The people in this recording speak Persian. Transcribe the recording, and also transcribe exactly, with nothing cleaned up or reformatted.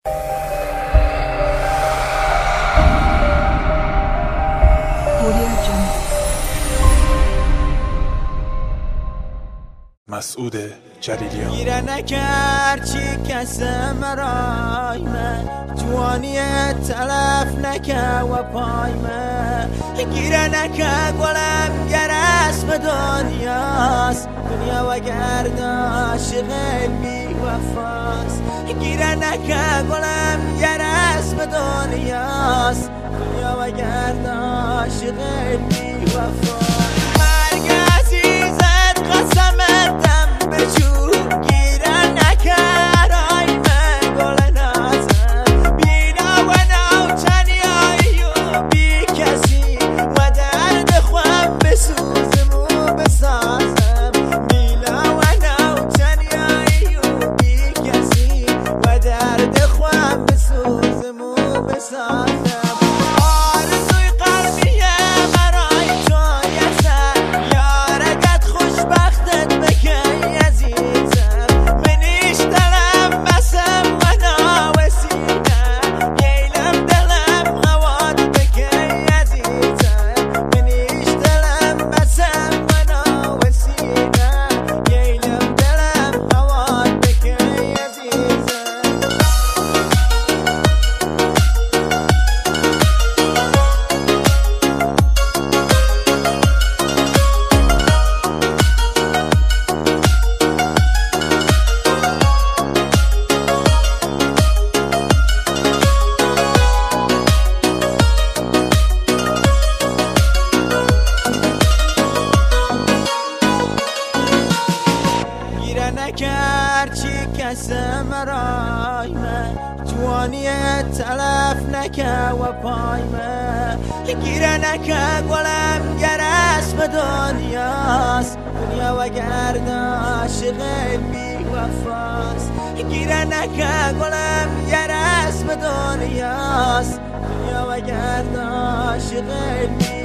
مسعود جلیلیان. گیره نکرد چی کس مرای من، جوانی تلف نکه و پای من. گیره نکه گلم گر اسم دنیاست، دنیا و گرداش قلبی وفاست. گیره نکه گلم گر اسم دنیاست، دنیا و گرداش قلبی وفاست. مرگ عزیزت قسم دم بجو، گیره نکر آی من گل نازم. بینا و ناوچنیایی و بی کسی و درد خوام بسوزم و بسازم. بینا و ناوچنیایی و بی کسی و درد خوام بسوزم و بسازم. نکرد چی کس مرای من، جوانی تلف نکه و پای من. گیره نکه گلم گر اسم دنیاست، دنیا و گرداش قلبی وفاست. گیره نکه گلم گر اسم دنیاست، دنیا و گرداش قلبی